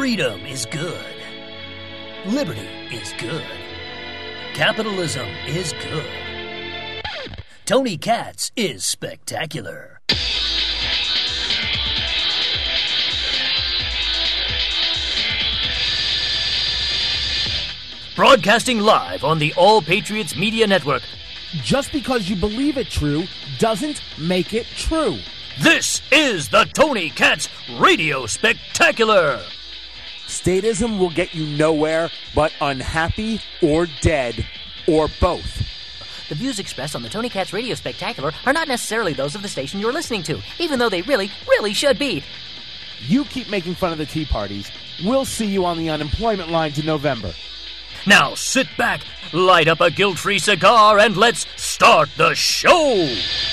Freedom is good. Liberty is good. Capitalism is good. Tony Katz is spectacular. Broadcasting live on the All Patriots Media Network. Just because you believe it true doesn't make it true. This is the Tony Katz Radio Spectacular. Statism will get you nowhere but unhappy or dead or both. The views expressed on the Tony Katz Radio Spectacular are not necessarily those of the station you're listening to, even though they really, really should be. You keep making fun of the Tea Parties. We'll see you on the unemployment lines in November. Now sit back, light up a guilt-free cigar, and let's start the show!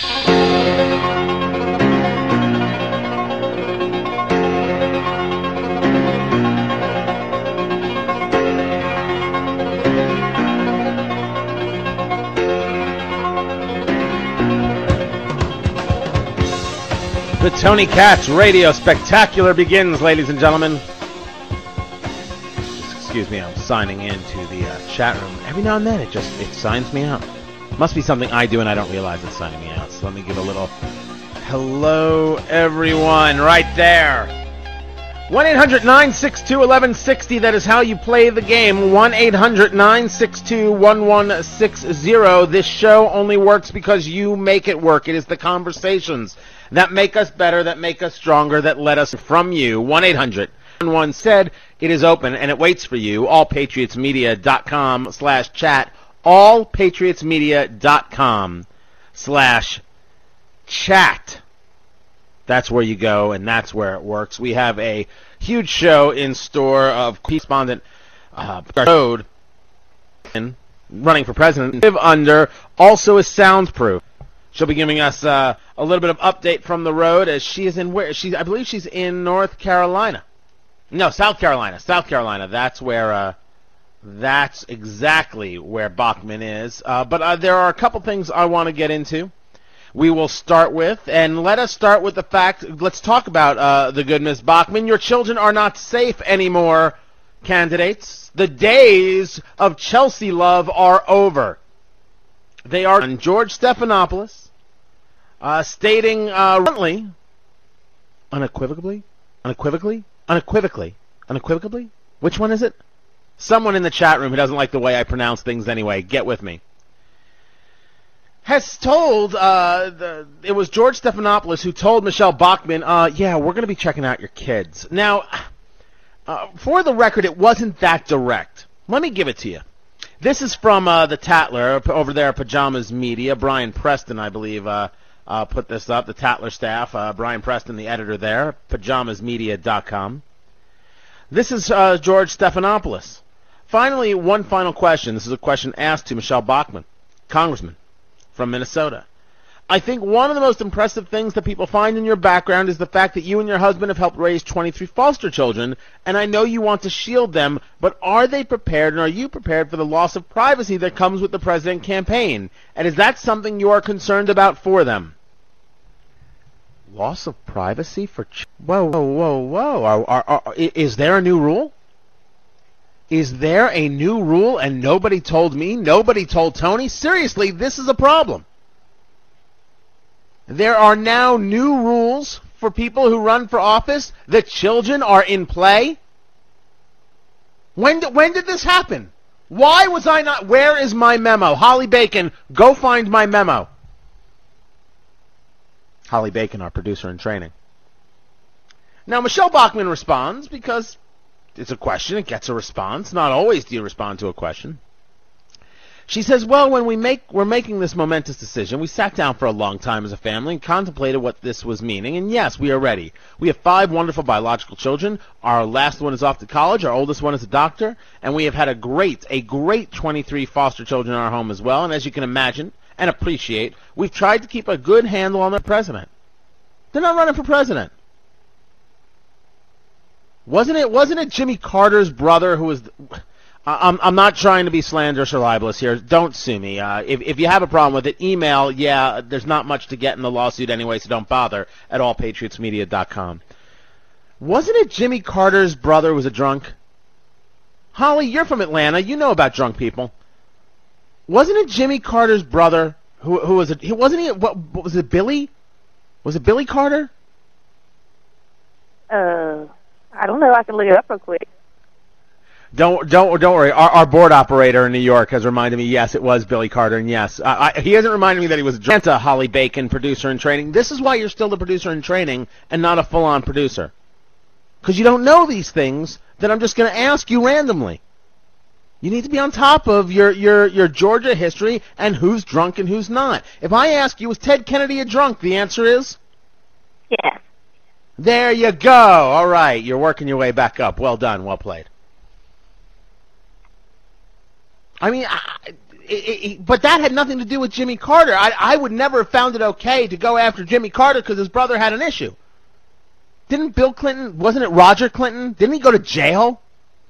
The Tony Katz Radio Spectacular begins, ladies and gentlemen. Excuse me, I'm signing into the chat room. Every now and then it signs me out. Must be something I do and I don't realize it's signing me out. So let me give a little hello, everyone, right there. 1-800-962-1160, that is how you play the game. 1-800-962-1160. This show only works because you make it work. It is the conversations that make us better, that make us stronger, that let us from you. 1-800. One said it is open and it waits for you. allpatriotsmedia.com/chat. allpatriotsmedia.com/chat. That's where you go and that's where it works. We have a huge show in store of correspondent Road running for president. Live under also is soundproof. She'll be giving us a little bit of update from the road as she is in I believe she's in North Carolina. No, South Carolina. South Carolina. That's where. That's exactly where Bachman is. But there are a couple things I want to get into. We will start with, and let us start with the fact. Let's talk about the good Miss Bachman. Your children are not safe anymore, candidates. The days of Chelsea love are over. They are on George Stephanopoulos, stating unequivocally. Which one is it? Someone in the chat room who doesn't like the way I pronounce things anyway, get with me. Has told, it was George Stephanopoulos who told Michelle Bachman, yeah, we're going to be checking out your kids. Now, for the record, it wasn't that direct. Let me give it to you. This is from the Tatler over there at Pajamas Media. Brian Preston, I believe, put this up. The Tatler staff. Brian Preston, the editor there. PajamasMedia.com. This is George Stephanopoulos. Finally, one final question. This is a question asked to Michelle Bachman, Congressman from Minnesota. I think one of the most impressive things that people find in your background is the fact that you and your husband have helped raise 23 foster children, and I know you want to shield them, but are they prepared, and are you prepared for the loss of privacy that comes with the president campaign? And is that something you are concerned about for them? Loss of privacy for whoa. Is there a new rule? Is there a new rule and nobody told me? Nobody told Tony? Seriously, this is a problem. There are now new rules for people who run for office. The children are in play. When did this happen? Why was I not? Where is my memo? Holly Bacon, go find my memo. Holly Bacon, our producer in training. Now, Michelle Bachman responds because it's a question. It gets a response. Not always do you respond to a question. She says, well, when we're making this momentous decision, we sat down for a long time as a family and contemplated what this was meaning, and yes, we are ready. We have 5 wonderful biological children. Our last one is off to college. Our oldest one is a doctor, and we have had a great 23 foster children in our home as well, and as you can imagine and appreciate, we've tried to keep a good handle on the president. They're not running for president. Wasn't it Jimmy Carter's brother who was... I'm not trying to be slanderous or libelous here. Don't sue me. If you have a problem with it, email. Yeah, there's not much to get in the lawsuit anyway, so don't bother, at allpatriotsmedia.com. Wasn't it Jimmy Carter's brother was a drunk? Holly, you're from Atlanta. You know about drunk people. Wasn't it Jimmy Carter's brother who was it? Wasn't he? What was it? Billy? Was it Billy Carter? I don't know. I can look it up real quick. Don't worry. Our board operator in New York has reminded me. Yes, it was Billy Carter, and yes, he hasn't reminded me that he was Atlanta. Holly Bacon, producer in training. This is why you're still the producer in training and not a full-on producer, because you don't know these things that I'm just going to ask you randomly. You need to be on top of your Georgia history and who's drunk and who's not. If I ask you, was Ted Kennedy a drunk? The answer is Yes. There you go. All right, you're working your way back up. Well done. Well played. I mean, but that had nothing to do with Jimmy Carter. I would never have found it okay to go after Jimmy Carter because his brother had an issue. Didn't Bill Clinton, wasn't it Roger Clinton? Didn't he go to jail?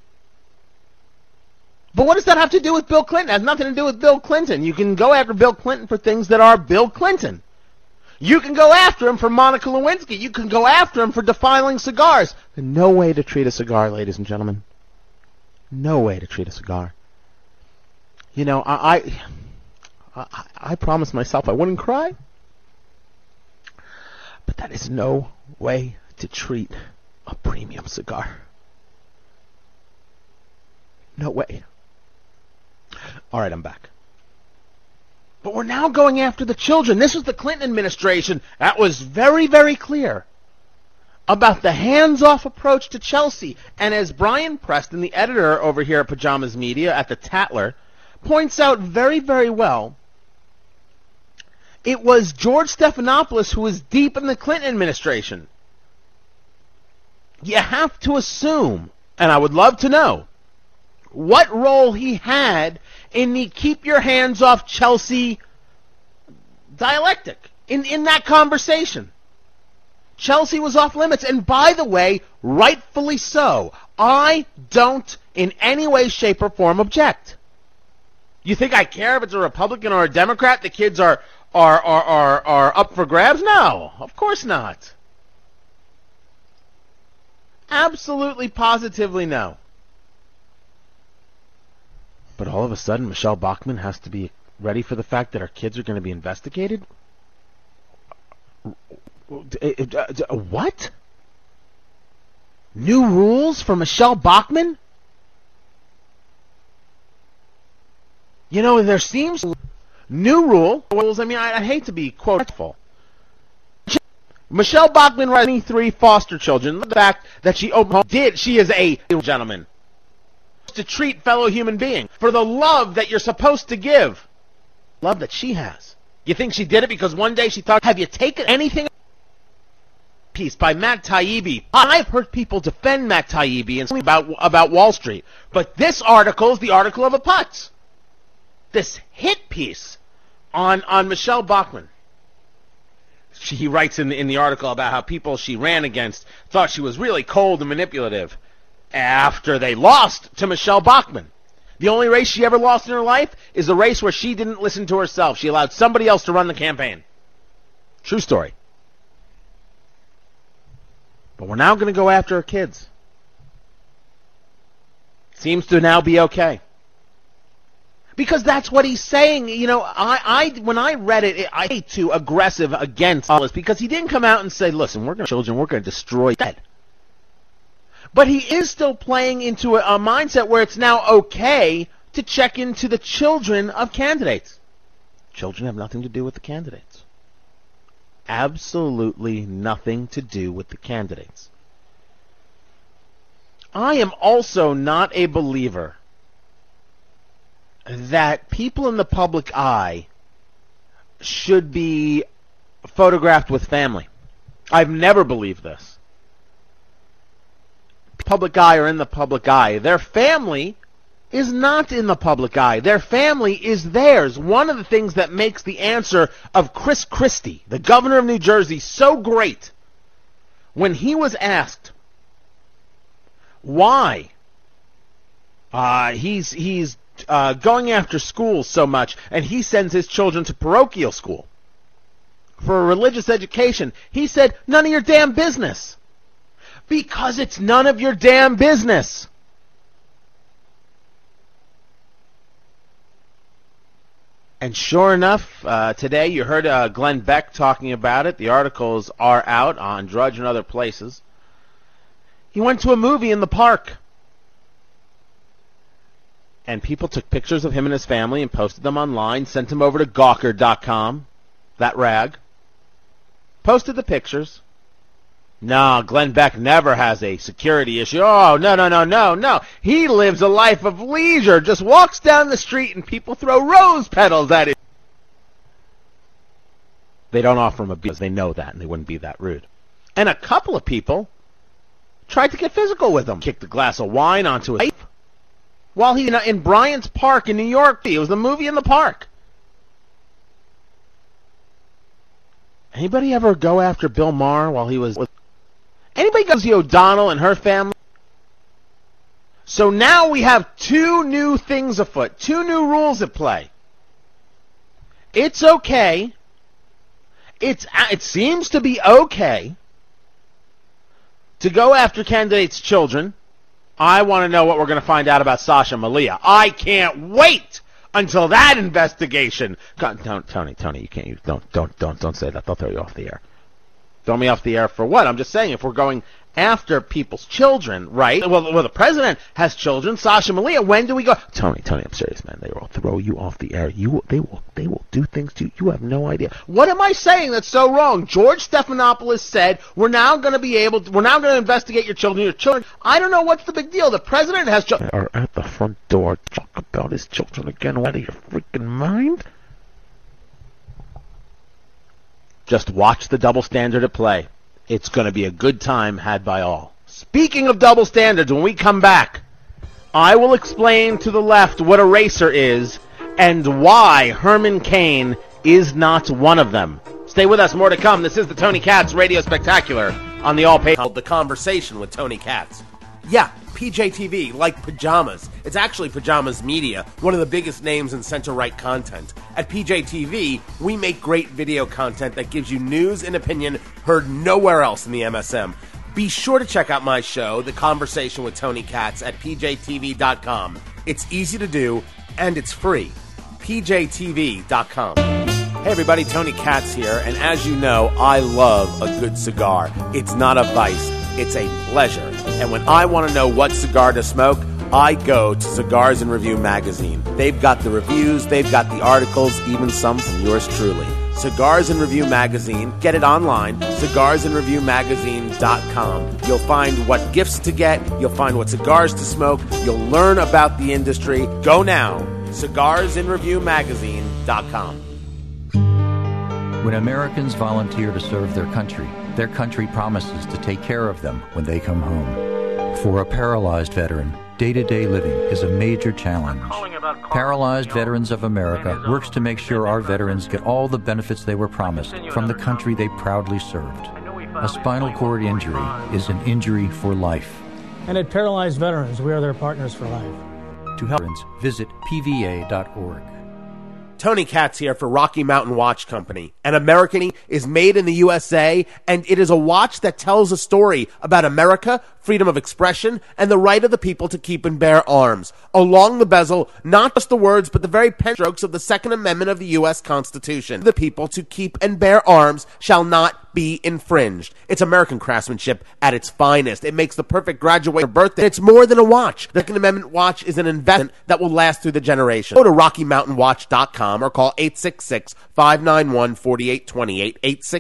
But what does that have to do with Bill Clinton? It has nothing to do with Bill Clinton. You can go after Bill Clinton for things that are Bill Clinton. You can go after him for Monica Lewinsky. You can go after him for defiling cigars. No way to treat a cigar, ladies and gentlemen. No way to treat a cigar. You know, I promised myself I wouldn't cry. But that is no way to treat a premium cigar. No way. All right, I'm back. But we're now going after the children. This was the Clinton administration that was very, very clear about the hands-off approach to Chelsea. And as Brian Preston, the editor over here at Pajamas Media at the Tatler, points out very, very well, it was George Stephanopoulos who was deep in the Clinton administration. You have to assume, and I would love to know, what role he had in the keep your hands off Chelsea dialectic, in that conversation. Chelsea was off limits, and by the way, rightfully so. I don't in any way, shape, or form object. You think I care if it's a Republican or a Democrat? The kids are up for grabs? No, of course not. Absolutely, positively no. But all of a sudden, Michelle Bachmann has to be ready for the fact that our kids are going to be investigated? What? New rules for Michelle Bachmann? You know, there seems new rules. I mean, I hate to be quoteful. Michelle Bachmann raised 23 foster children. The fact that she she is a gentleman. To treat fellow human beings for the love that you're supposed to give. Love that she has. You think she did it because one day she thought, have you taken anything? Piece by Matt Taibbi. I've heard people defend Matt Taibbi and about Wall Street, but this article is the article of a putz. This hit piece on Michelle Bachmann. He writes in the article about how people she ran against thought she was really cold and manipulative after they lost to Michelle Bachmann. The only race she ever lost in her life is a race where she didn't listen to herself. She allowed somebody else to run the campaign. True story. But we're now going to go after her kids. Seems to now be okay. Because that's what he's saying. You know, when I read it, I hate too aggressive against all this because he didn't come out and say, listen, we're going to destroy that. But he is still playing into a mindset where it's now okay to check into the children of candidates. Children have nothing to do with the candidates. Absolutely nothing to do with the candidates. I am also not a believer that people in the public eye should be photographed with family. I've never believed this. Public eye or in the public eye. Their family is not in the public eye. Their family is theirs. One of the things that makes the answer of Chris Christie, the governor of New Jersey, so great, when he was asked why he's going after schools so much, and he sends his children to parochial school for a religious education, he said, none of your damn business. Because it's none of your damn business. And sure enough, today you heard Glenn Beck talking about it. The articles are out on Drudge and other places. He went to a movie in the park. And people took pictures of him and his family and posted them online, sent them over to Gawker.com, that rag. Posted the pictures. No, Glenn Beck never has a security issue. Oh, no. He lives a life of leisure. Just walks down the street and people throw rose petals at him. They don't offer him a beer because they know that and they wouldn't be that rude. And a couple of people tried to get physical with him. Kicked a glass of wine onto his wife while he in Bryant's Park in New York. It was the movie in the park. Anybody ever go after Bill Maher while he was with... Anybody go see O'Donnell and her family? So now we have two new things afoot, two new rules at play. It's okay. It seems to be okay to go after candidates' children. I want to know what we're going to find out about Sasha Malia. I can't wait until that investigation. Tony, you can't. Don't say that. They'll throw you off the air. Throw me off the air for what? I'm just saying, if we're going after people's children, right? Well, the president has children. Sasha Malia, when do we go? Tony, I'm serious, man. They will throw you off the air. They will do things to you. You have no idea. What am I saying that's so wrong? George Stephanopoulos said, we're now going to investigate your children. I don't know what's the big deal. The president has children. Are at the front door. Talk about his children again. Out of your freaking mind? Just watch the double standard at play. It's going to be a good time had by all. Speaking of double standards, when we come back, I will explain to the left what a racer is and why Herman Cain is not one of them. Stay with us. More to come. This is the Tony Katz Radio Spectacular on the All-Pay. The Conversation with Tony Katz. Yeah, PJTV, like pajamas. It's actually Pajamas Media, one of the biggest names in center-right content. At PJTV, we make great video content that gives you news and opinion heard nowhere else in the MSM. Be sure to check out my show, The Conversation with Tony Katz, at PJTV.com. It's easy to do, and it's free. PJTV.com. Hey everybody, Tony Katz here, and as you know, I love a good cigar. It's not a vice, it's a pleasure. And when I want to know what cigar to smoke, I go to Cigars and Review magazine. They've got the reviews, they've got the articles, even some from yours truly. Cigars and Review magazine, get it online, cigarsandreviewmagazine.com. You'll find what gifts to get, you'll find what cigars to smoke, you'll learn about the industry. Go now, cigarsandreviewmagazine.com. When Americans volunteer to serve their country promises to take care of them when they come home. For a paralyzed veteran, day-to-day living is a major challenge. Paralyzed Veterans of America works to make sure our veterans get all the benefits they were promised from the country they proudly served. A spinal cord injury is an injury for life. And at Paralyzed Veterans, we are their partners for life. To help veterans, visit pva.org. Tony Katz here for Rocky Mountain Watch Company. An American is made in the USA, and it is a watch that tells a story about America, freedom of expression, and the right of the people to keep and bear arms. Along the bezel, not just the words, but the very pen strokes of the Second Amendment of the U.S. Constitution. The people to keep and bear arms shall not be infringed. It's American craftsmanship at its finest. It makes the perfect graduation birthday. It's more than a watch. The Second Amendment watch is an investment that will last through the generations. Go to RockyMountainWatch.com or call 866-591-4828,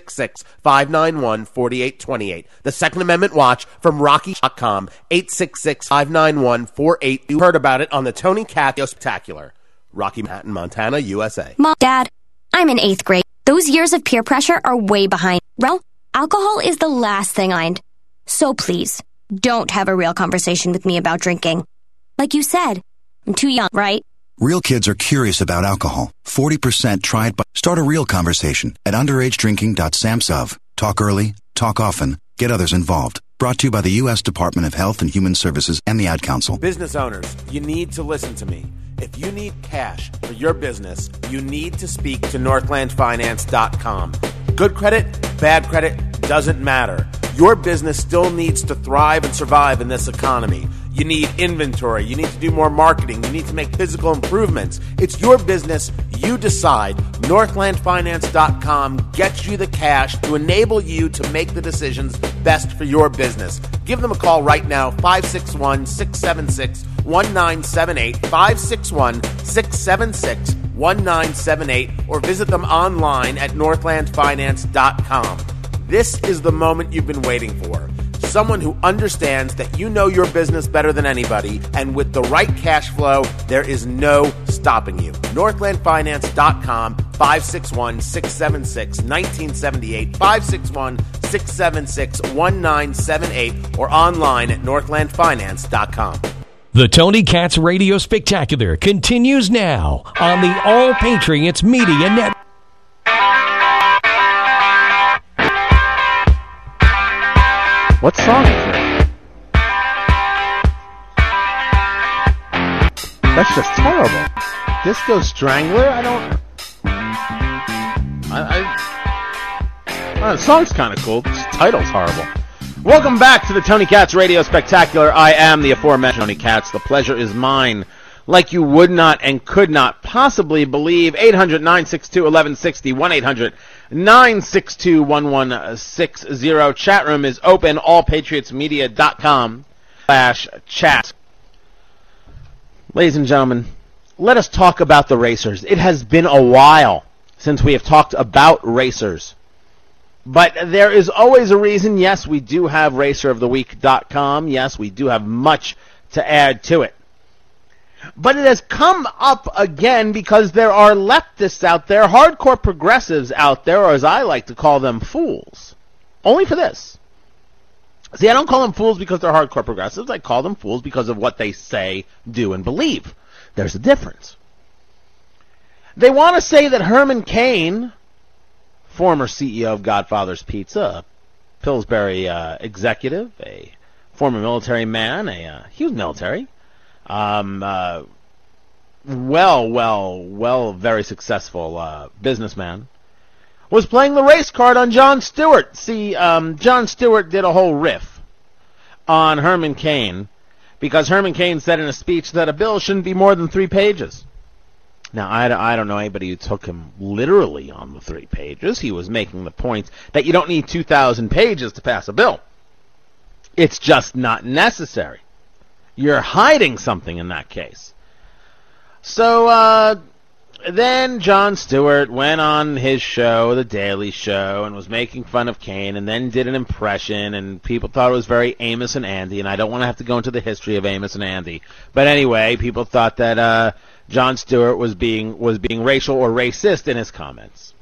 866-591-4828. The Second Amendment watch from Rocky.com, 866-591-4828. You heard about it on the Tony Katz Spectacular. Rocky Mountain, Montana, USA. Mom, Dad, I'm in 8th grade. Those years of peer pressure are way behind. Well, alcohol is the last thing I'd. So please, don't have a real conversation with me about drinking. Like you said, I'm too young, right? Real kids are curious about alcohol. 40% try it, but start a real conversation at underagedrinking.samsov. Talk early, talk often, get others involved. Brought to you by the U.S. Department of Health and Human Services and the Ad Council. Business owners, you need to listen to me. If you need cash for your business, you need to speak to NorthlandFinance.com. Good credit, bad credit, doesn't matter. your business still needs to thrive and survive in this economy. You need inventory. You need to do more marketing. You need to make physical improvements. It's your business. You decide. NorthlandFinance.com gets you the cash to enable you to make the decisions best for your business. Give them a call right now, 561-676-1978, 561-676-1978, or visit them online at NorthlandFinance.com. This is the moment you've been waiting for. Someone who understands that you know your business better than anybody, and with the right cash flow, there is no stopping you. NorthlandFinance.com, 561-676-1978, 561-676-1978, or online at NorthlandFinance.com. The Tony Katz Radio Spectacular continues now on the All Patriots Media Network. What song is it? That's just terrible. Disco Strangler? The song's kind of cool. The title's horrible. Welcome back to the Tony Katz Radio Spectacular. I am the aforementioned Tony Katz. The pleasure is mine. Like you would not and could not possibly believe. 800-962-1160. 1-800-962-1160. Chat room is open. allpatriotsmedia.com/chat. Ladies and gentlemen, let us talk about the racers. It has been a while since we have talked about racers. But there is always a reason. Yes, we do have raceroftheweek.com. Yes, we do have much to add to it. But it has come up again because there are leftists out there, hardcore progressives out there, or as I like to call them, fools. Only for this. See, I don't call them fools because they're hardcore progressives. I call them fools because of what they say, do, and believe. There's a difference. They want to say that Herman Cain, former CEO of Godfather's Pizza, a Pillsbury executive, a former military man, he was military, very successful businessman, was playing the race card on Jon Stewart. See, Jon Stewart did a whole riff on Herman Cain because Herman Cain said in a speech that a bill shouldn't be more than 3 pages. Now, I don't know anybody who took him literally on the 3 pages. He was making the point that you don't need 2,000 pages to pass a bill. It's just not necessary. You're hiding something in that case. So then Jon Stewart went on his show, The Daily Show, and was making fun of Cain, and then did an impression, and people thought it was very Amos and Andy, and I don't want to have to go into the history of Amos and Andy. But anyway, people thought that Jon Stewart was being racial or racist in his comments.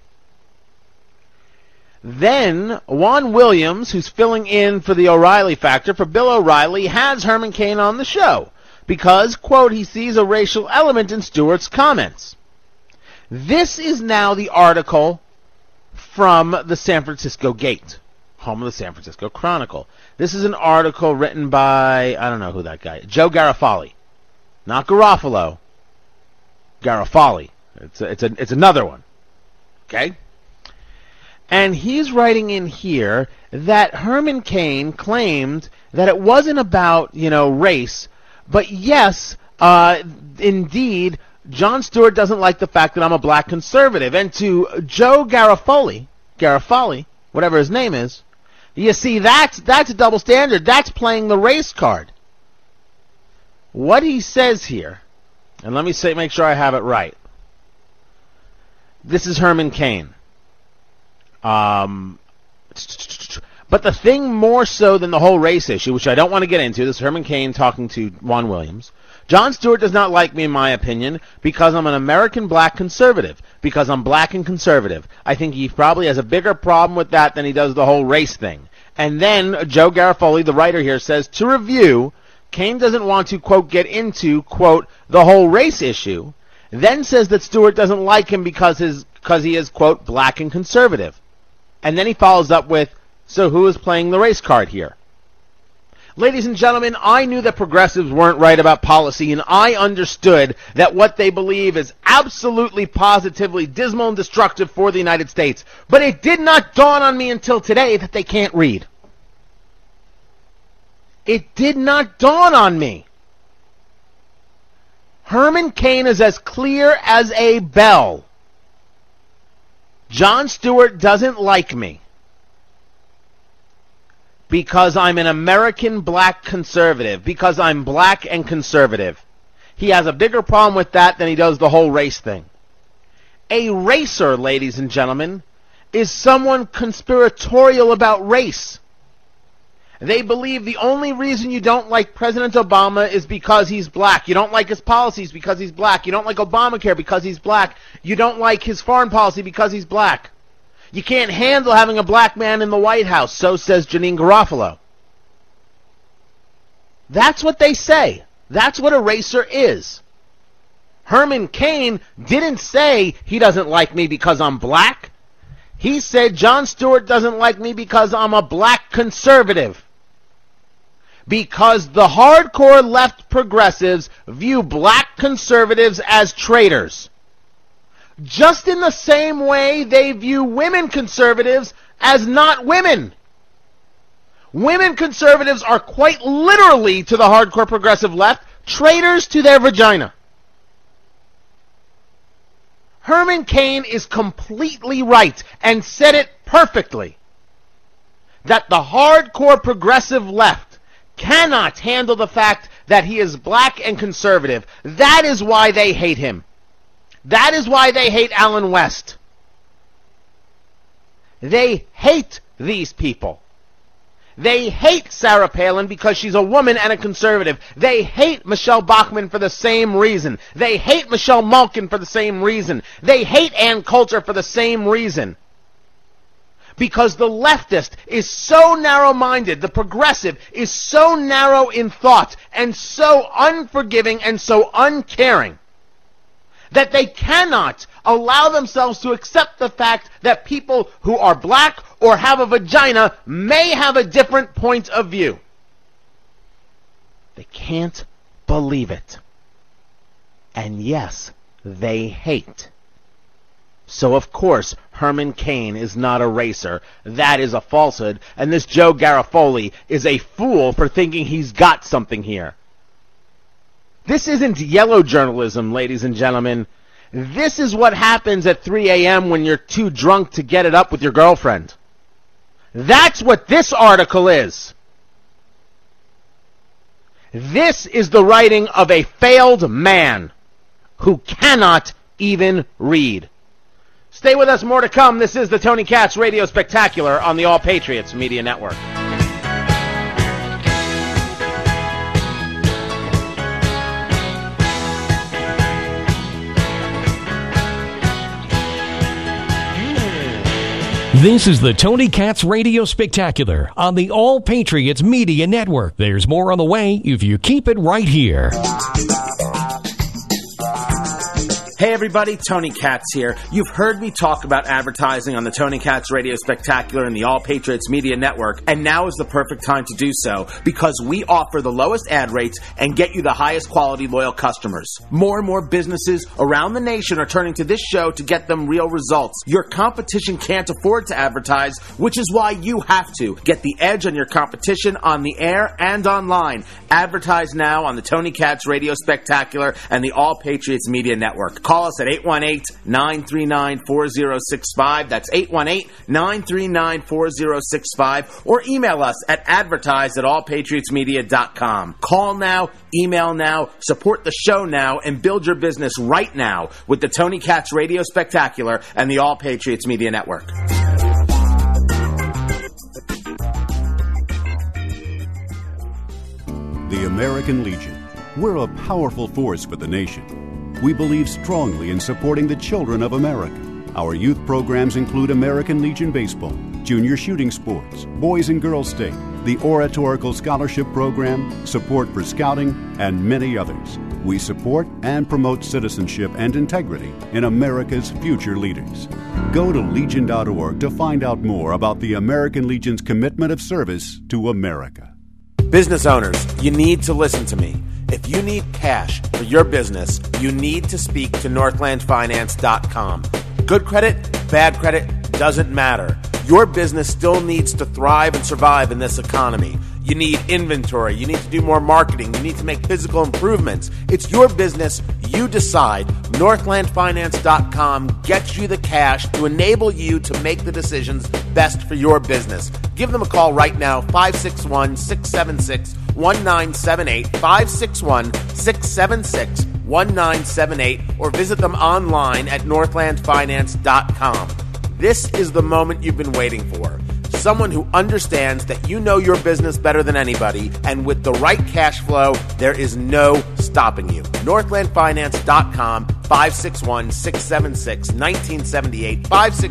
Then Juan Williams, who's filling in for the O'Reilly Factor for Bill O'Reilly, has Herman Cain on the show because, quote, he sees a racial element in Stewart's comments. This is now the article from the San Francisco Gate, home of the San Francisco Chronicle. This is an article written by, I don't know who that guy is, Joe Garofali. Not Garofalo. Garofali. It's another one. Okay? And he's writing in here that Herman Cain claimed that it wasn't about, race, but yes, indeed, Jon Stewart doesn't like the fact that I'm a black conservative. And to Joe Garofali, whatever his name is, you see, that's a double standard. That's playing the race card. What he says here, and let me make sure I have it right. This is Herman Cain. But the thing more so than the whole race issue, which I don't want to get into, this is Herman Cain talking to Juan Williams. Jon Stewart does not like me, in my opinion, because I'm an American black conservative. Because I'm black and conservative. I think he probably has a bigger problem with that than he does the whole race thing. And then Joe Garofali, the writer here, says, to review, Cain doesn't want to, quote, get into, quote, the whole race issue, then says that Stewart doesn't like him because he is, quote, black and conservative. And then he follows up with, so who is playing the race card here? Ladies and gentlemen, I knew that progressives weren't right about policy, and I understood that what they believe is absolutely, positively dismal and destructive for the United States. But it did not dawn on me until today that they can't read. It did not dawn on me. Herman Cain is as clear as a bell. Jon Stewart doesn't like me because I'm an American black conservative, because I'm black and conservative. He has a bigger problem with that than he does the whole race thing. A racer, ladies and gentlemen, is someone conspiratorial about race. They believe the only reason you don't like President Obama is because he's black. You don't like his policies because he's black. You don't like Obamacare because he's black. You don't like his foreign policy because he's black. You can't handle having a black man in the White House, so says Janine Garofalo. That's what they say. That's what a racer is. Herman Cain didn't say he doesn't like me because I'm black. He said Jon Stewart doesn't like me because I'm a black conservative. Because the hardcore left progressives view black conservatives as traitors. Just in the same way they view women conservatives as not women. Women conservatives are quite literally, to the hardcore progressive left, traitors to their vagina. Herman Cain is completely right and said it perfectly. That the hardcore progressive left cannot handle the fact that he is black and conservative. That is why they hate him. That is why they hate Allen West. They hate these people. They hate Sarah Palin because she's a woman and a conservative. They hate Michelle Bachmann for the same reason. They hate Michelle Malkin for the same reason. They hate Ann Coulter for the same reason. Because the leftist is so narrow-minded, the progressive is so narrow in thought and so unforgiving and so uncaring that they cannot allow themselves to accept the fact that people who are black or have a vagina may have a different point of view. They can't believe it. And yes, they hate. So, of course, Herman Cain is not a racer. That is a falsehood. And this Joe Garofoli is a fool for thinking he's got something here. This isn't yellow journalism, ladies and gentlemen. This is what happens at 3 a.m. when you're too drunk to get it up with your girlfriend. That's what this article is. This is the writing of a failed man who cannot even read. Stay with us, more to come. This is the Tony Katz Radio Spectacular on the All Patriots Media Network. This is the Tony Katz Radio Spectacular on the All Patriots Media Network. There's more on the way if you keep it right here. Hey everybody, Tony Katz here. You've heard me talk about advertising on the Tony Katz Radio Spectacular and the All Patriots Media Network, and now is the perfect time to do so because we offer the lowest ad rates and get you the highest quality loyal customers. More and more businesses around the nation are turning to this show to get them real results. Your competition can't afford to advertise, which is why you have to. Get the edge on your competition on the air and online. Advertise now on the Tony Katz Radio Spectacular and the All Patriots Media Network. Call us at 818-939-4065. That's 818-939-4065. Or email us at advertise@allpatriotsmedia.com. Call now, email now, support the show now, and build your business right now with the Tony Katz Radio Spectacular and the All Patriots Media Network. The American Legion. We're a powerful force for the nation. We believe strongly in supporting the children of America. Our youth programs include American Legion Baseball, Junior Shooting Sports, Boys and Girls State, the Oratorical Scholarship Program, support for Scouting, and many others. We support and promote citizenship and integrity in America's future leaders. Go to Legion.org to find out more about the American Legion's commitment of service to America. Business owners, you need to listen to me. If you need cash for your business, you need to speak to NorthlandFinance.com. Good credit, bad credit, doesn't matter. Your business still needs to thrive and survive in this economy. You need inventory. You need to do more marketing. You need to make physical improvements. It's your business. You decide. Northlandfinance.com gets you the cash to enable you to make the decisions best for your business. Give them a call right now, 561-676-1978, 561-676-1978, or visit them online at northlandfinance.com. This is the moment you've been waiting for. Someone who understands that you know your business better than anybody, and with the right cash flow, there is no stopping you. NorthlandFinance.com, 561-676-1978,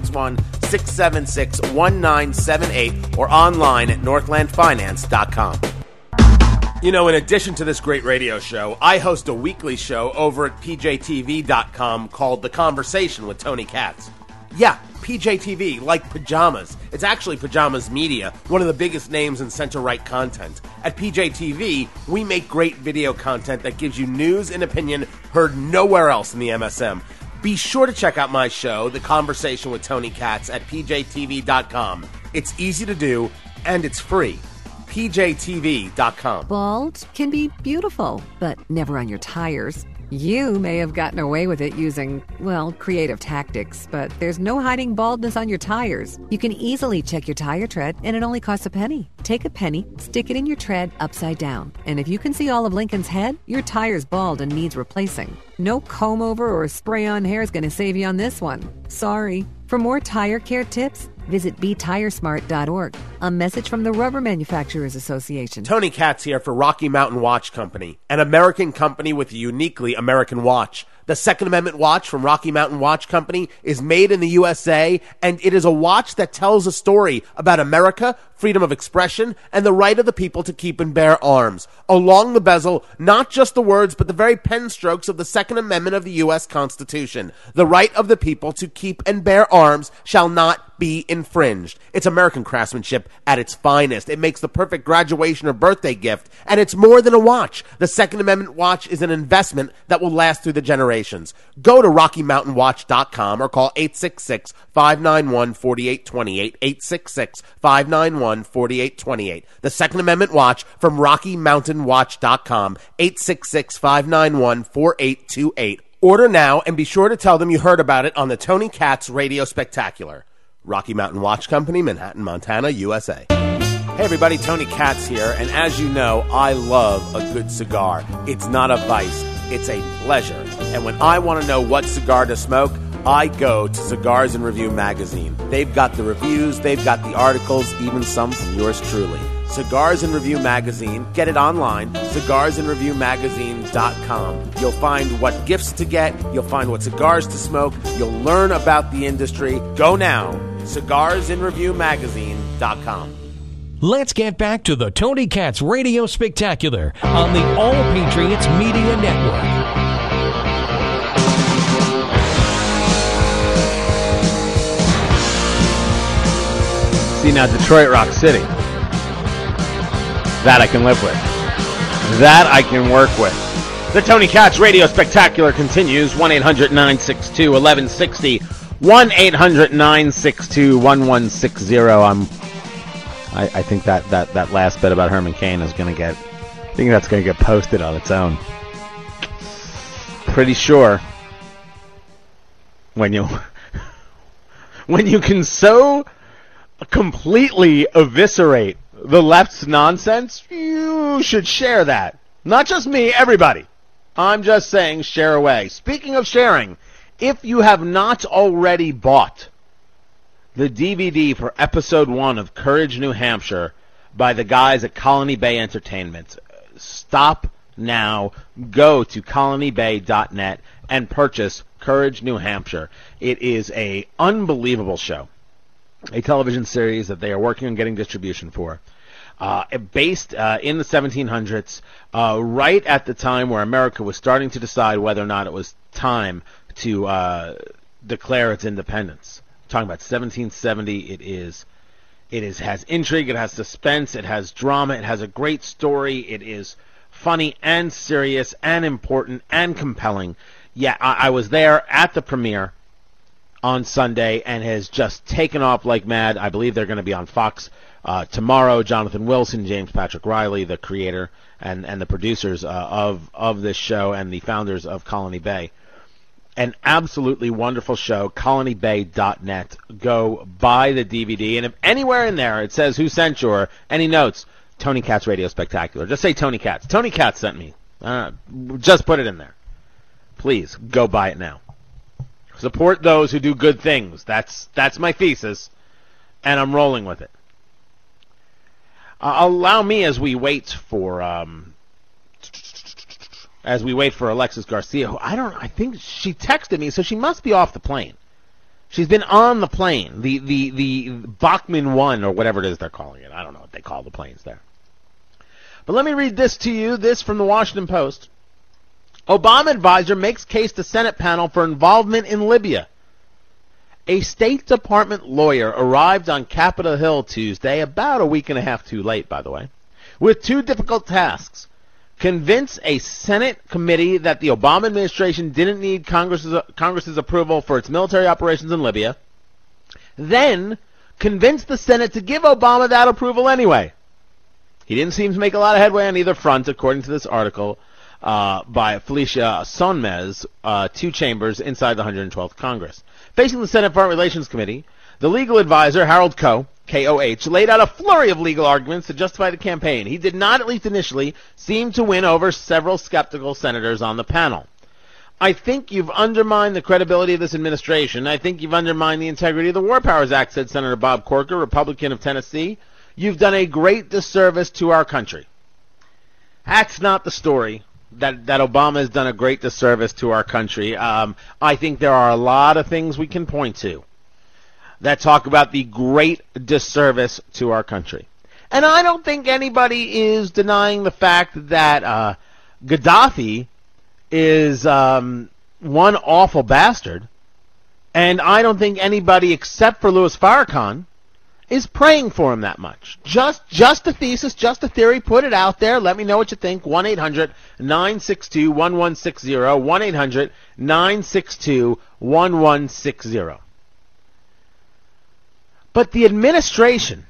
561-676-1978, or online at NorthlandFinance.com. You know, in addition to this great radio show, I host a weekly show over at PJTV.com called The Conversation with Tony Katz. Yeah, PJTV, like pajamas. It's actually Pajamas Media, one of the biggest names in center-right content. At PJTV, we make great video content that gives you news and opinion heard nowhere else in the MSM. Be sure to check out my show, The Conversation with Tony Katz, at PJTV.com. It's easy to do, and it's free. PJTV.com. Bald can be beautiful, but never on your tires. You may have gotten away with it using, well, creative tactics, but there's no hiding baldness on your tires. You can easily check your tire tread, and it only costs a penny. Take a penny, stick it in your tread upside down, and if you can see all of Lincoln's head, your tire's bald and needs replacing. No comb over or spray-on hair is going to save you on this one. Sorry. For more tire care tips, visit BeTiresmart.org. A message from the Rubber Manufacturers Association. Tony Katz here for Rocky Mountain Watch Company, an American company with a uniquely American watch. The Second Amendment watch from Rocky Mountain Watch Company is made in the USA, and it is a watch that tells a story about America, freedom of expression, and the right of the people to keep and bear arms. Along the bezel, not just the words, but the very pen strokes of the Second Amendment of the U.S. Constitution. The right of the people to keep and bear arms shall not be infringed. It's American craftsmanship at its finest. It makes the perfect graduation or birthday gift, and it's more than a watch. The Second Amendment watch is an investment that will last through the generations. Go to RockyMountainWatch.com or call 866-591-4828, 866-591-4828. The Second Amendment watch from RockyMountainWatch.com, 866-591-4828. Order now and be sure to tell them you heard about it on the Tony Katz Radio Spectacular. Rocky Mountain Watch Company, Manhattan, Montana, USA. Hey everybody, Tony Katz here, and as you know, I love a good cigar. It's not a vice, it's a pleasure. And when I want to know what cigar to smoke, I go to Cigars and Review magazine. They've got the reviews, they've got the articles, even some from yours truly. Cigars and Review magazine, get it online, cigarsandreviewmagazine.com. You'll find what gifts to get, you'll find what cigars to smoke, you'll learn about the industry. Go now, cigarsandreviewmagazine.com. Let's get back to the Tony Katz Radio Spectacular on the All Patriots Media Network. See, now Detroit Rock City. That I can live with. That I can work with. The Tony Katz Radio Spectacular continues. 1-800-962-1160. 1-800-962-1160. I think that last bit about Herman Cain is going to get... I think that's going to get posted on its own. Pretty sure. When you can so completely eviscerate the left's nonsense, you should share that. Not just me, everybody. I'm just saying share away. Speaking of sharing, if you have not already bought the DVD for episode 1 of Courage, New Hampshire by the guys at Colony Bay Entertainment, stop now. Go to colonybay.net and purchase Courage, New Hampshire. It is an unbelievable show. A television series that they are working on getting distribution for. Based in the 1700s, right at the time where America was starting to decide whether or not it was time to declare its independence. I'm talking about 1770. It has intrigue, it has suspense, it has drama, it has a great story, it is funny and serious and important and compelling. Yeah, I was there at the premiere on Sunday and has just taken off like mad. I believe they're going to be on Fox tomorrow. Jonathan Wilson, James Patrick Riley, the creator and the producers of this show and the founders of Colony Bay. An absolutely wonderful show, colonybay.net. Go buy the DVD, and if anywhere in there it says who sent you or any notes, Tony Katz Radio Spectacular. Just say Tony Katz. Tony Katz sent me. Just put it in there. Please, go buy it now. Support those who do good things. That's my thesis, and I'm rolling with it. Allow me, as we wait for Alexis Garcia, who I think she texted me, so she must be off the plane. She's been on the plane, the Bachmann 1 or whatever it is they're calling it. I don't know what they call the planes there. But let me read this to you. This from the Washington Post. Obama advisor makes case to Senate panel for involvement in Libya. A State Department lawyer arrived on Capitol Hill Tuesday, about a week and a half too late, by the way, with two difficult tasks. Convince a Senate committee that the Obama administration didn't need Congress's approval for its military operations in Libya. Then convince the Senate to give Obama that approval anyway. He didn't seem to make a lot of headway on either front, according to this article by Felicia Sonmez, two chambers inside the 112th Congress. Facing the Senate Foreign Relations Committee, the legal advisor, Harold Koh, K-O-H, laid out a flurry of legal arguments to justify the campaign. He did not, at least initially, seem to win over several skeptical senators on the panel. I think you've undermined the credibility of this administration. I think you've undermined the integrity of the War Powers Act, said Senator Bob Corker, Republican of Tennessee. You've done a great disservice to our country. That's not the story. That Obama has done a great disservice to our country. I think there are a lot of things we can point to that talk about the great disservice to our country. And I don't think anybody is denying the fact that Gaddafi is one awful bastard. And I don't think anybody except for Louis Farrakhan is praying for him that much. Just a thesis, just a theory. Put it out there. Let me know what you think. 1-800-962-1160. 1-800-962-1160. But the administration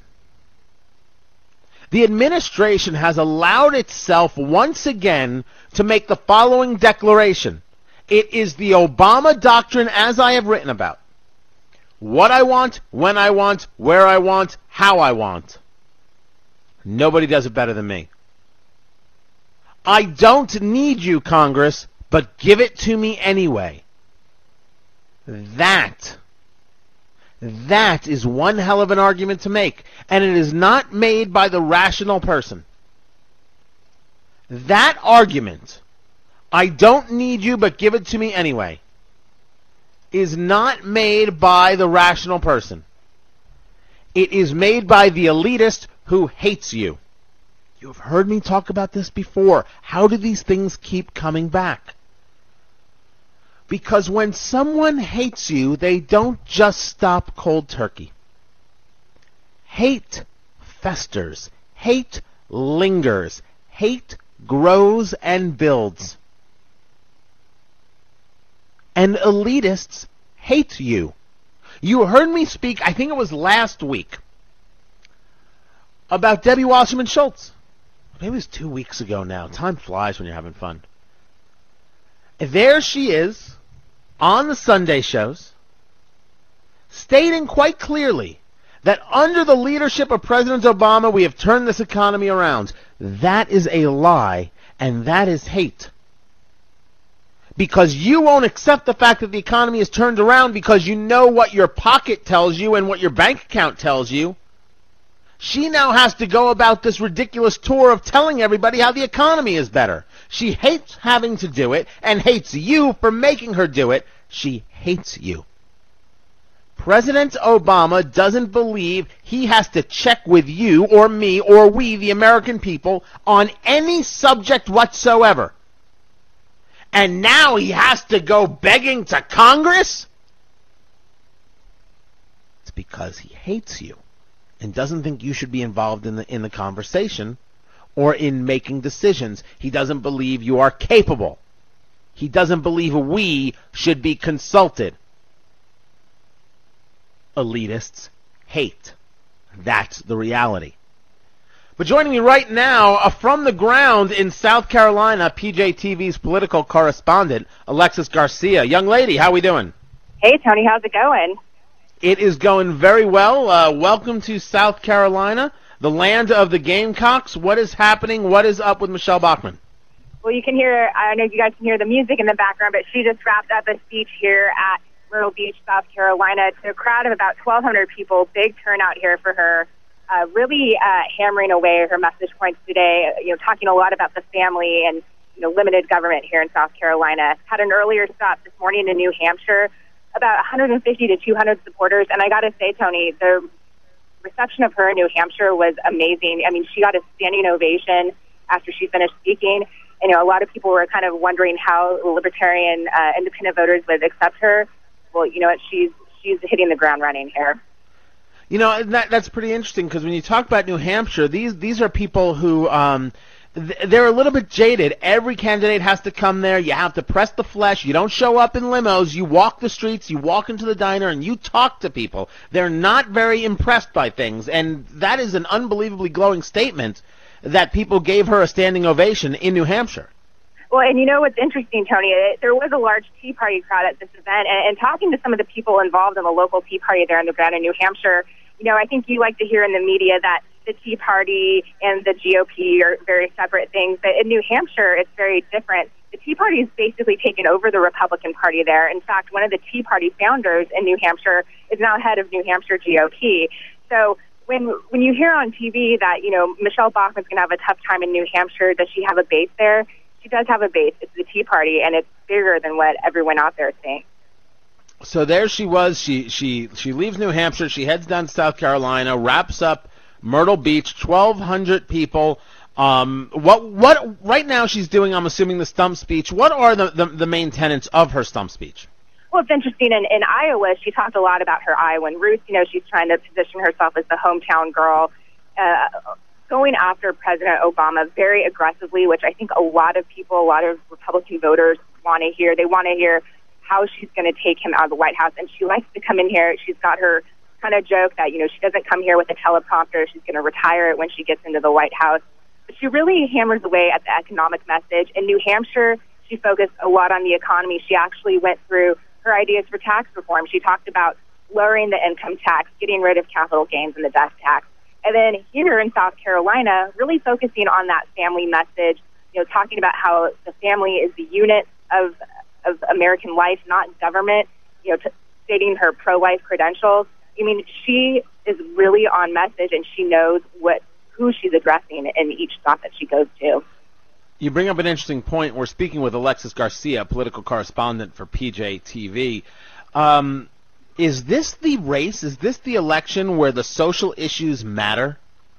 has allowed itself once again to make the following declaration. It is the Obama doctrine, as I have written about. What I want, when I want, where I want, how I want. Nobody does it better than me. I don't need you, Congress, but give it to me anyway. That is one hell of an argument to make, and it is not made by the rational person. That argument, I don't need you, but give it to me anyway, is not made by the rational person. It is made by the elitist who hates you. You have heard me talk about this before. How do these things keep coming back? Because when someone hates you, they don't just stop cold turkey. Hate festers. Hate lingers. Hate grows and builds. And elitists hate you. You heard me speak, I think it was last week, about Debbie Wasserman Schultz. Maybe it was 2 weeks ago now. Time flies when you're having fun. There she is, on the Sunday shows, stating quite clearly that under the leadership of President Obama, we have turned this economy around. That is a lie, and that is hate. Because you won't accept the fact that the economy is turned around because you know what your pocket tells you and what your bank account tells you. She now has to go about this ridiculous tour of telling everybody how the economy is better. She hates having to do it and hates you for making her do it. She hates you. President Obama doesn't believe he has to check with you or me or we, the American people, on any subject whatsoever. And now he has to go begging to Congress? It's because he hates you and doesn't think you should be involved in the conversation or in making decisions. He doesn't believe you are capable. He doesn't believe we should be consulted. Elitists hate. That's the reality. But joining me right now from the ground in South Carolina, PJTV's political correspondent, Alexis Garcia. Young lady, how we doing? Hey, Tony, how's it going? It is going very well. Welcome to South Carolina, the land of the Gamecocks. What is happening? What is up with Michelle Bachmann? Well, you can hear, I don't know if you guys can hear the music in the background, but she just wrapped up a speech here at Myrtle Beach, South Carolina, to a crowd of about 1,200 people. Big turnout here for her. Really hammering away her message points today, talking a lot about the family and, limited government here in South Carolina. Had an earlier stop this morning in New Hampshire, about 150 to 200 supporters. And I got to say, Tony, the reception of her in New Hampshire was amazing. I mean, she got a standing ovation after she finished speaking. And, a lot of people were kind of wondering how libertarian independent voters would accept her. Well, she's hitting the ground running here. That's pretty interesting because when you talk about New Hampshire, these are people who they're a little bit jaded. Every candidate has to come there. You have to press the flesh. You don't show up in limos. You walk the streets. You walk into the diner and you talk to people. They're not very impressed by things, and that is an unbelievably glowing statement that people gave her a standing ovation in New Hampshire. Well, and what's interesting, Tony, there was a large Tea Party crowd at this event, and talking to some of the people involved in the local Tea Party there on the ground in New Hampshire, I think you like to hear in the media that the Tea Party and the GOP are very separate things, but in New Hampshire, it's very different. The Tea Party has basically taken over the Republican Party there. In fact, one of the Tea Party founders in New Hampshire is now head of New Hampshire GOP. So when you hear on TV that, Michelle Bachmann's going to have a tough time in New Hampshire, does she have a base there? She does have a base. It's the Tea Party, and it's bigger than what everyone out there is saying. So there she was. She leaves New Hampshire. She heads down to South Carolina, wraps up Myrtle Beach, 1,200 people. What right now she's doing, I'm assuming, the stump speech. What are the main tenets of her stump speech? Well, it's interesting. In Iowa, she talked a lot about her Iowan roots. She's trying to position herself as the hometown girl, going after President Obama very aggressively, which I think a lot of Republican voters want to hear. They want to hear how she's going to take him out of the White House. And she likes to come in here. She's got her kind of joke that, she doesn't come here with a teleprompter. She's going to retire it when she gets into the White House. But she really hammers away at the economic message. In New Hampshire, she focused a lot on the economy. She actually went through her ideas for tax reform. She talked about lowering the income tax, getting rid of capital gains and the death tax. And then here in South Carolina, really focusing on that family message, talking about how the family is the unit of American life, not government, stating her pro-life credentials. I mean, she is really on message, and she knows who she's addressing in each stop that she goes to. You bring up an interesting point. We're speaking with Alexis Garcia, political correspondent for PJTV. Is this the race? Is this the election where the social issues matter?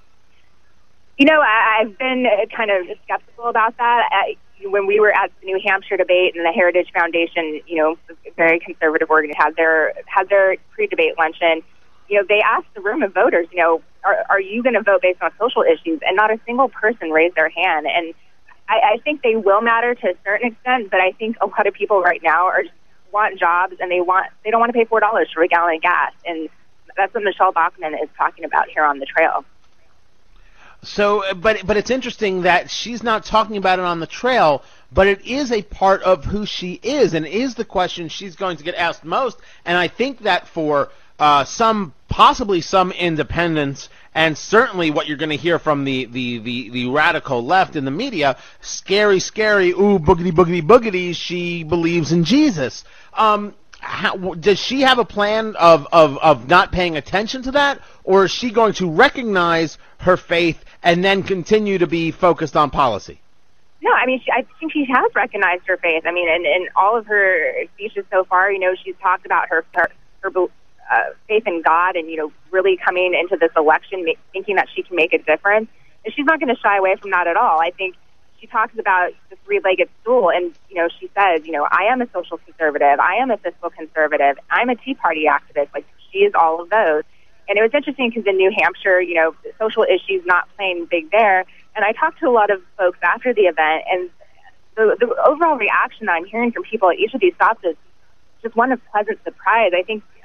I've been kind of skeptical about that. When we were at the New Hampshire debate and the Heritage Foundation, a very conservative organization, had their pre-debate luncheon, they asked the room of voters, are you going to vote based on social issues? And not a single person raised their hand. And I think they will matter to a certain extent, but I think a lot of people right now want jobs, and they don't want to pay $4 for a gallon of gas. And that's what Michelle Bachmann is talking about here on the trail. So, but it's interesting that she's not talking about it on the trail, but it is a part of who she is, and is the question she's going to get asked most. And I think that for possibly some independents, and certainly what you're going to hear from the radical left in the media, scary, ooh, boogity, boogity, boogity, she believes in Jesus. Does she have a plan of not paying attention to that, or is she going to recognize her faith and then continue to be focused on policy? No, I mean, I think she has recognized her faith. I mean, in all of her speeches so far, she's talked about her faith in God, and really coming into this election thinking that she can make a difference. And she's not going to shy away from that at all. I think she talks about the three-legged stool, and she says, I am a social conservative, I am a fiscal conservative, I'm a Tea Party activist. Like, she is all of those. And it was interesting because in New Hampshire, social issues not playing big there. And I talked to a lot of folks after the event, and the overall reaction that I'm hearing from people at each of these stops is just one of pleasant surprise. I think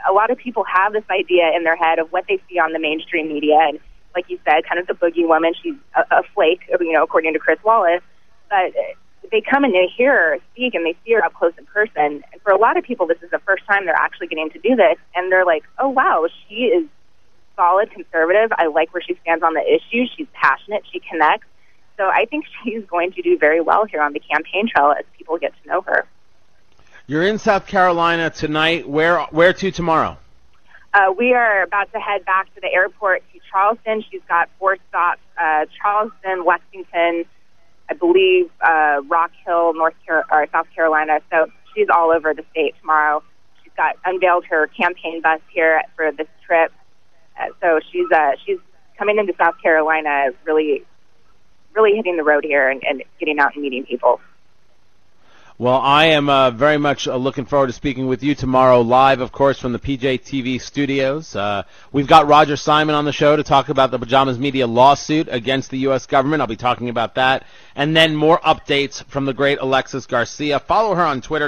a lot of people have this idea in their head of what they see on the mainstream media. And like you said, kind of the boogie woman, she's a flake, according to Chris Wallace. But they come and they hear her speak and they see her up close in person. And for a lot of people, this is the first time they're actually getting to do this. And they're like, oh, wow, she is solid conservative. I like where she stands on the issues. She's passionate. She connects. So I think she's going to do very well here on the campaign trail as people get to know her. You're in South Carolina tonight. Where to tomorrow? We are about to head back to the airport to Charleston. She's got 4 stops, Charleston, Lexington, I believe Rock Hill, South Carolina. So she's all over the state tomorrow. She's unveiled her campaign bus here for this trip. So she's coming into South Carolina, really hitting the road here and getting out and meeting people. Well, I am very much looking forward to speaking with you tomorrow live, of course, from the PJTV studios. We've got Roger Simon on the show to talk about the Pajamas Media lawsuit against the U.S. government. I'll be talking about that. And then more updates from the great Alexis Garcia. Follow her on Twitter,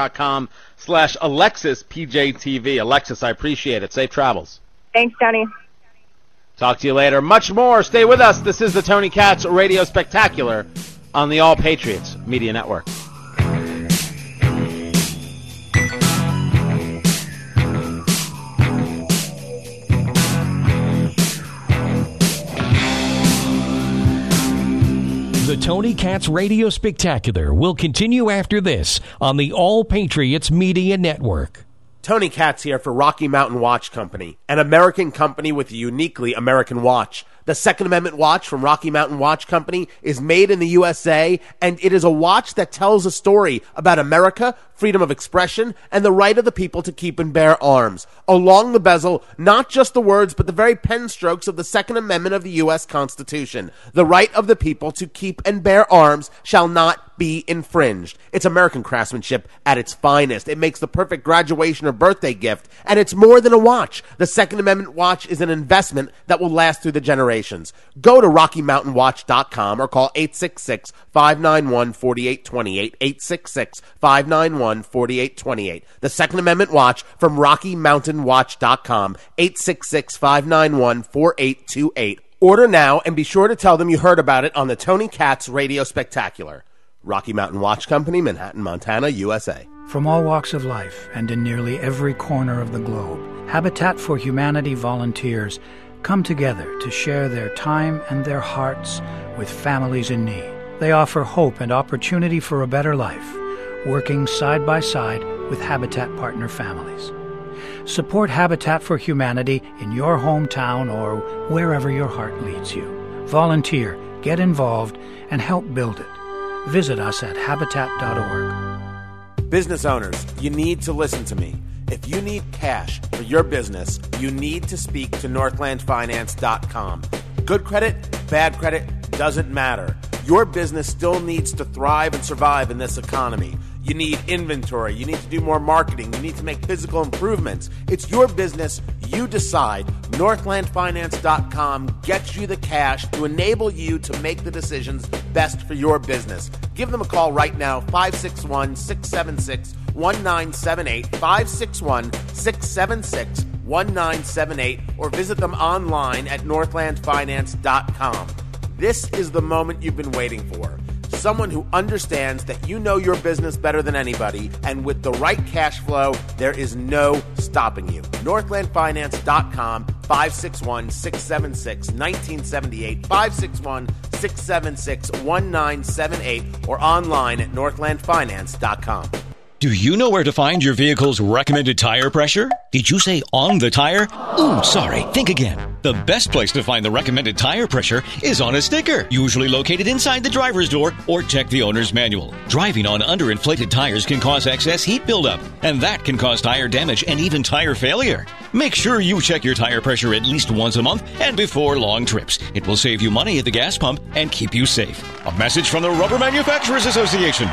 twitter.com/AlexisPJTV. Alexis, I appreciate it. Safe travels. Thanks, Tony. Talk to you later. Much more. Stay with us. This is the Tony Katz Radio Spectacular on the All Patriots Media Network. The Tony Katz Radio Spectacular will continue after this on the All Patriots Media Network. Tony Katz here for Rocky Mountain Watch Company, an American company with a uniquely American watch. The Second Amendment watch from Rocky Mountain Watch Company is made in the USA, and it is a watch that tells a story about America, freedom of expression, and the right of the people to keep and bear arms. Along the bezel, not just the words, but the very pen strokes of the Second Amendment of the U.S. Constitution. The right of the people to keep and bear arms shall not be infringed. It's American craftsmanship at its finest. It makes the perfect graduation or birthday gift, and it's more than a watch. The Second Amendment watch is an investment that will last through the generations. Go to RockyMountainWatch.com or call 866-591-4828, 866-591-4828. The Second Amendment watch from RockyMountainWatch.com, 866-591-4828. Order now and be sure to tell them you heard about it on the Tony Katz Radio Spectacular. Rocky Mountain Watch Company, Manhattan, Montana, USA. From all walks of life and in nearly every corner of the globe, Habitat for Humanity volunteers come together to share their time and their hearts with families in need. They offer hope and opportunity for a better life, working side by side with Habitat partner families. Support Habitat for Humanity in your hometown or wherever your heart leads you. Volunteer, get involved, and help build it. Visit us at habitat.org. Business owners, you need to listen to me. If you need cash for your business, you need to speak to NorthlandFinance.com. Good credit, bad credit, doesn't matter. Your business still needs to thrive and survive in this economy. You need inventory. You need to do more marketing. You need to make physical improvements. It's your business. You decide. NorthlandFinance.com gets you the cash to enable you to make the decisions best for your business. Give them a call right now, 561-676-1978, 561-676-1978, or visit them online at NorthlandFinance.com. This is the moment you've been waiting for. Someone who understands that you know your business better than anybody, and with the right cash flow, there is no stopping you. NorthlandFinance.com, 561-676-1978, 561-676-1978, or online at NorthlandFinance.com. Do you know where to find your vehicle's recommended tire pressure? Did you say on the tire? Ooh, sorry. Think again. The best place to find the recommended tire pressure is on a sticker, usually located inside the driver's door, or check the owner's manual. Driving on underinflated tires can cause excess heat buildup, and that can cause tire damage and even tire failure. Make sure you check your tire pressure at least once a month and before long trips. It will save you money at the gas pump and keep you safe. A message from the Rubber Manufacturers Association.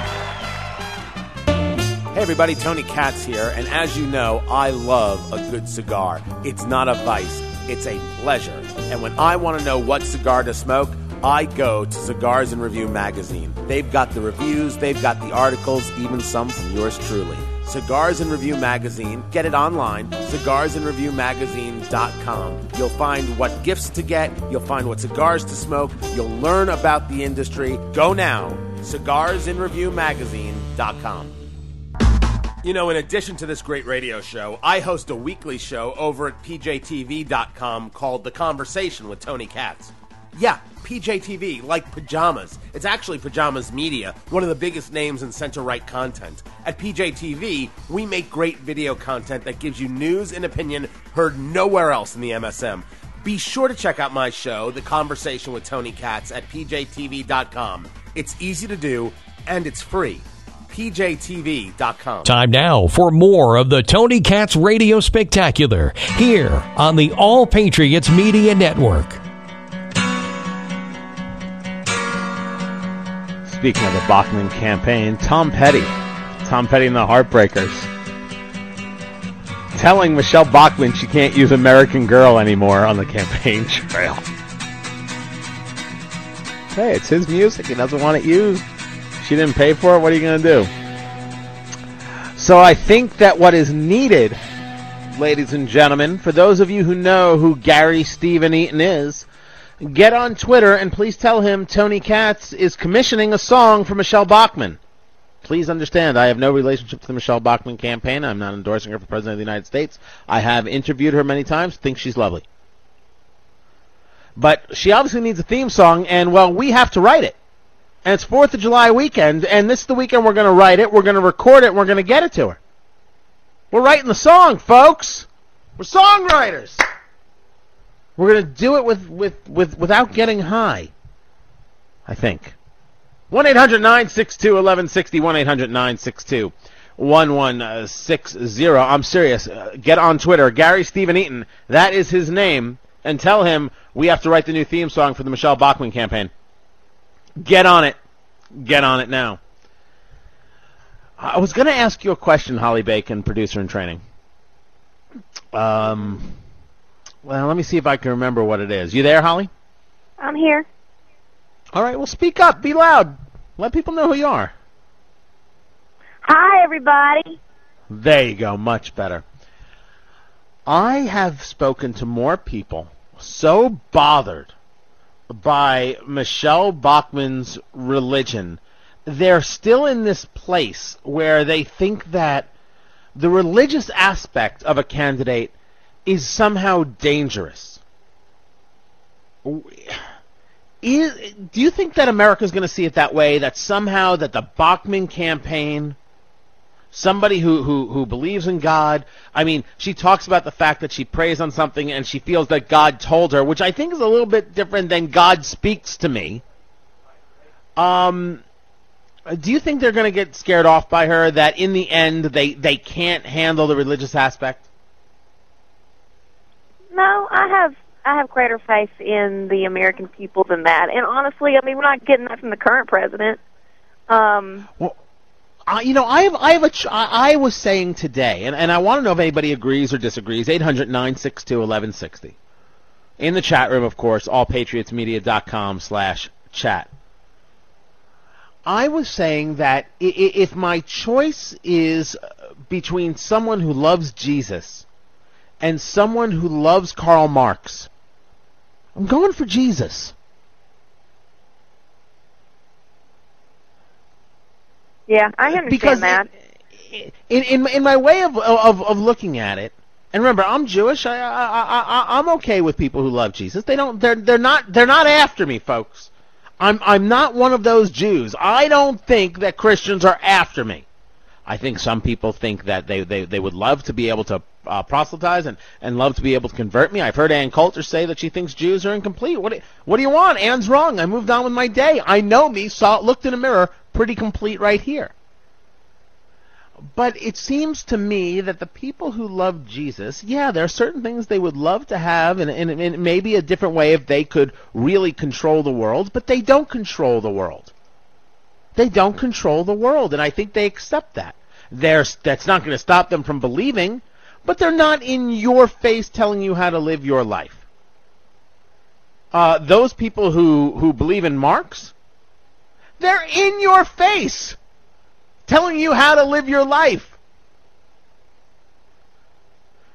Hey everybody, Tony Katz here, and as you know, I love a good cigar. It's not a vice, it's a pleasure. And when I want to know what cigar to smoke, I go to Cigars and Review magazine. They've got the reviews, they've got the articles, even some from yours truly. Cigars and Review Magazine. Get it online, cigarsandreviewmagazine.com. You'll find what gifts to get. You'll find what cigars to smoke. You'll learn about the industry. Go now, cigarsandreviewmagazine.com. You know, in addition to this great radio show, I host a weekly show over at pjtv.com called The Conversation with Tony Katz. Yeah, PJTV, like pajamas. It's actually Pajamas Media, one of the biggest names in center-right content. At PJTV, we make great video content that gives you news and opinion heard nowhere else in the MSM. Be sure to check out my show, The Conversation with Tony Katz, at pjtv.com. It's easy to do, and it's free. pjtv.com. Time now for more of the Tony Katz Radio Spectacular here on the All Patriots Media Network. Speaking of the Bachmann campaign, Tom Petty and the Heartbreakers, telling Michelle Bachmann she can't use American Girl anymore on the campaign trail. Hey, it's his music. He doesn't want it used. She didn't pay for it. What are you going to do? So I think that what is needed, ladies and gentlemen, for those of you who know who Gary Stephen Eaton is, get on Twitter and please tell him Tony Katz is commissioning a song for Michelle Bachmann. Please understand, I have no relationship to the Michelle Bachmann campaign. I'm not endorsing her for President of the United States. I have interviewed her many times, think she's lovely. But she obviously needs a theme song, and, well, we have to write it. And it's 4th of July weekend, and this is the weekend we're going to write it, we're going to record it, and we're going to get it to her. We're writing the song, folks. We're songwriters. We're going to do it without getting high, I think. 1-800-962-1160, 1-800-962-1160. I'm serious. Get on Twitter. Gary Stephen Eaton, that is his name, and tell him we have to write the new theme song for the Michelle Bachmann campaign. Get on it. Get on it now. I was going to ask you a question, Holly Bacon, producer in training. Well, let me see if I can remember what it is. You there, Holly? I'm here. All right, well, speak up. Be loud. Let people know who you are. Hi, everybody. There you go. Much better. I have spoken to more people so bothered by Michelle Bachmann's religion. They're still in this place where they think that the religious aspect of a candidate is somehow dangerous. Do you think that America's going to see it that way, that somehow that the Bachmann campaign, somebody who believes in God, I mean, she talks about the fact that she prays on something and she feels that God told her, which I think is a little bit different than God speaks to me. Do you think they're going to get scared off by her, that in the end they can't handle the religious aspect? No, I have greater faith in the American people than that. And honestly, I mean, we're not getting that from the current president. Well, I was saying today, and I want to know if anybody agrees or disagrees. 800-962-1160. In the chat room, of course, allpatriotsmedia.com/chat. I was saying that if my choice is between someone who loves Jesus and someone who loves Karl Marx, I'm going for Jesus. Yeah, I understand because that. In my way of looking at it, and remember, I'm Jewish. I'm okay with people who love Jesus. They're not after me, folks. I'm not one of those Jews. I don't think that Christians are after me. I think some people think that they would love to be able to proselytize and love to be able to convert me. I've heard Ann Coulter say that she thinks Jews are incomplete. What do you want? Ann's wrong. I moved on with my day. I know me, looked in a mirror, pretty complete right here. But it seems to me that the people who love Jesus, yeah, there are certain things they would love to have in maybe a different way if they could really control the world, but they don't control the world. They don't control the world, and I think they accept that. That's not going to stop them from believing, but they're not in your face telling you how to live your life. Those people who believe in Marx, they're in your face telling you how to live your life.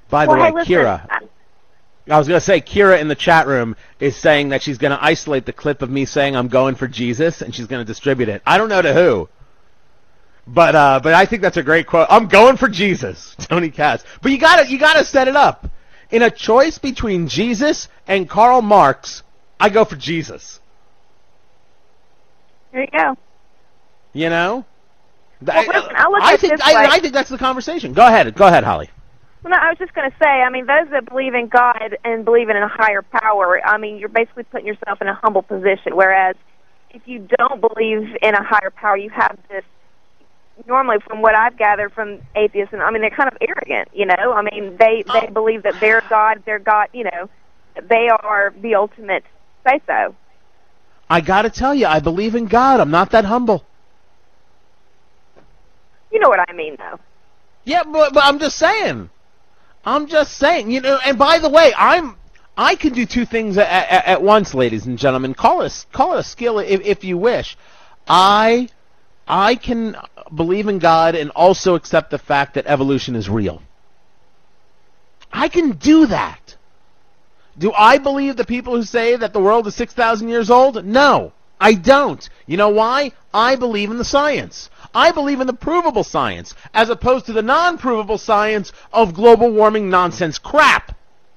By the way, hey, listen, Kira, I was going to say, Kira in the chat room is saying that she's going to isolate the clip of me saying I'm going for Jesus, and she's going to distribute it. I don't know to who. But I think that's a great quote. I'm going for Jesus, Tony Katz. But you gotta set it up. In a choice between Jesus and Karl Marx, I go for Jesus. There you go. You know? Well, listen, I think that's the conversation. Go ahead, Holly. Well, no, I was just going to say, I mean, those that believe in God and believe in a higher power, I mean, you're basically putting yourself in a humble position, whereas if you don't believe in a higher power, you have this, normally from what I've gathered from atheists, and I mean, they're kind of arrogant, you know? I mean, they believe that their God, you know, they are the ultimate say-so. I got to tell you, I believe in God. I'm not that humble. You know what I mean, though. Yeah, but I'm just saying. You know, and by the way, I can do two things at once, ladies and gentlemen. Call it a skill if you wish. I can believe in God and also accept the fact that evolution is real. I can do that. Do I believe the people who say that the world is 6,000 years old? No, I don't. You know why? I believe in the science. I believe in the provable science, as opposed to the non-provable science of global warming nonsense crap.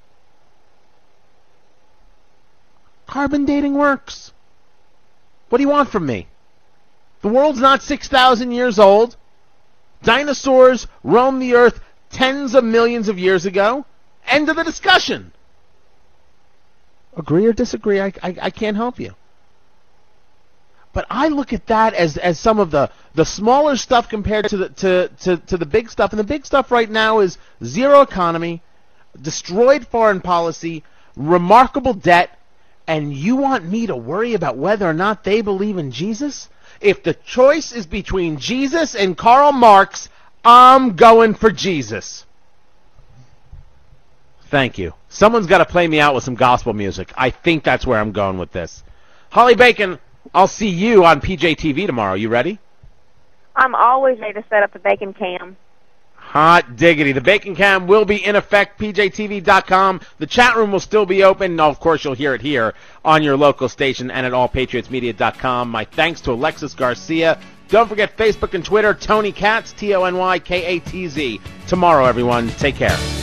Carbon dating works. What do you want from me? The world's not 6,000 years old. Dinosaurs roamed the earth tens of millions of years ago. End of the discussion. Agree or disagree, I can't help you. But I look at that as some of the smaller stuff compared to the big stuff. And the big stuff right now is zero economy, destroyed foreign policy, remarkable debt, and you want me to worry about whether or not they believe in Jesus? If the choice is between Jesus and Karl Marx, I'm going for Jesus. Thank you. Someone's got to play me out with some gospel music. I think that's where I'm going with this. Holly Bacon, I'll see you on PJTV tomorrow. You ready? I'm always ready to set up the Bacon Cam. Hot diggity. The Bacon Cam will be in effect, pjtv.com. The chat room will still be open. Of course, you'll hear it here on your local station and at allpatriotsmedia.com. My thanks to Alexis Garcia. Don't forget Facebook and Twitter, Tony Katz, TonyKatz. Tomorrow, everyone. Take care.